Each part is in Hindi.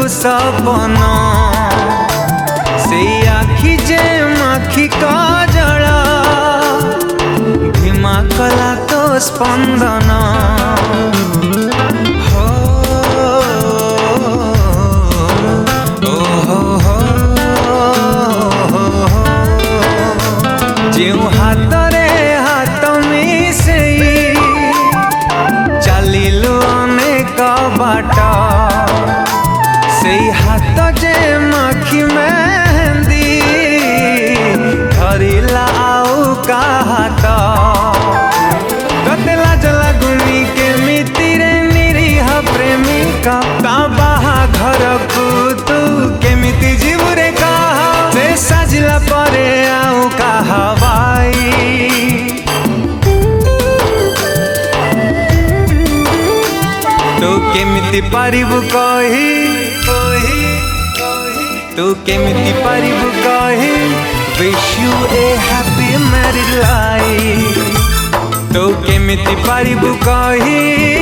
सपन से आखि जे माखी काजल भीमा कला तो स्पंदन हो जो हाथ रे हाथ मिसेई चलिलु अनेक बाट से हाथ जे माखी मेहंदी धरिला आउ का हाथ तते लाज लागुनी केमिति रे निरीह प्रेमिका ता बाहाघर को तू केमिति जीवु रे कहा से साजिला परे आउ कहवाई तू केमिति पारिबु कही तू केमिति पारिबु कही wish you a happy married life तू केमिति पारिबु कही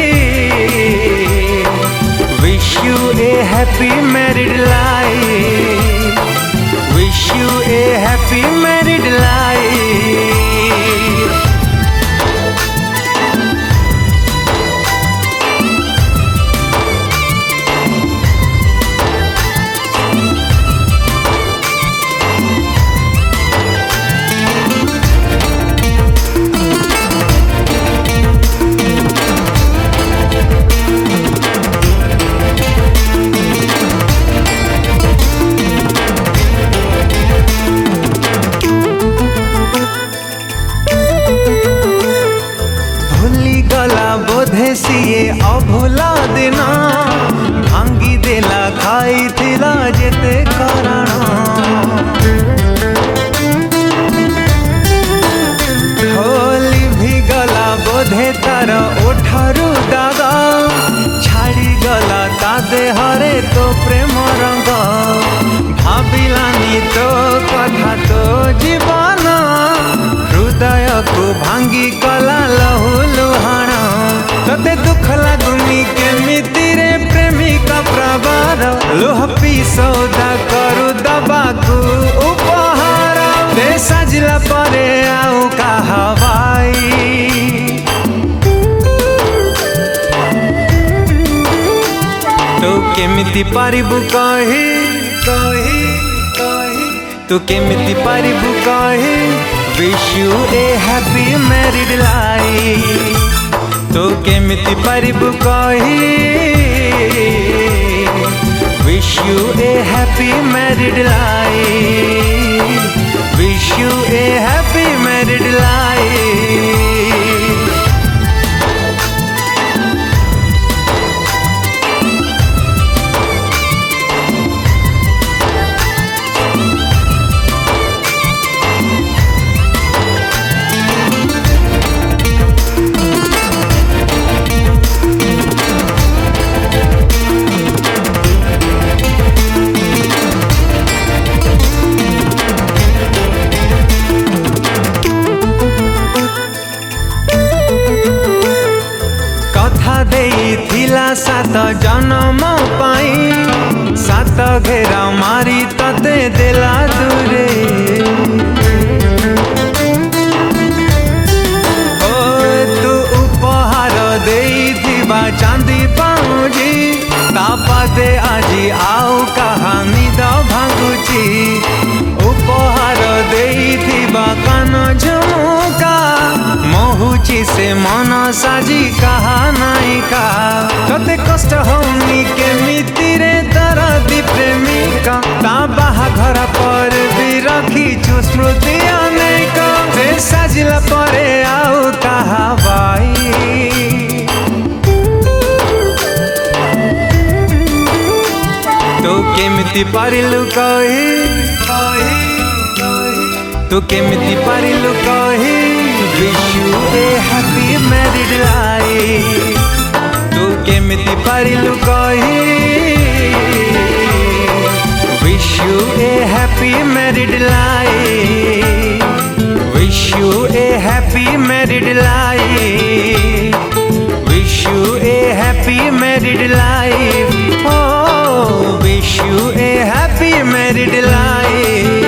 wish you a happy married life wish you a happy married life बोधे सिए अभुला दिन भांगी देला खाई थिला जेते कारण होली भी गला बोधे तार ओठारू दागा छाड़ी गला ता देहरे तो प्रेम रंग भाविलानी तो कथा तो जीवन हृदय को भांगी कला लहु लुहाण तते दुख लागुनी केमिति रे प्रेमिका प्रबार लोह पी सौदा करू दबाकू उपहार दे साजिला परे आउ कहवाई तू केमिति पारिबु कही तू केमिति पारिबु कही wish you a happy married life तू केमिति पारिबु कही wish you a happy married life wish you a happy married life थिला सात जन्म पाई सात घेरा मारी तते देला दूरे ओ तू उपहार देई थिबा चांदी पाउजी तापाते आजी आउ कहानी द भांगुची उपहार देई थिबा कान झुमुका मोहुची से मन साजी कहा नायिका तते कष्ट होनी केमिति रे दरदी प्रेमिका ता बाहाघर पर भी रखीछु स्मृति अनेक से साजिला परे आउ कहवाई तू केमिति पारिलु कही तू केमिति पारिलु कही wish you a happy married life तू केमिति पारिलु कही wish you a happy married life wish you a happy married life wish you a happy married life oh you a happy married life.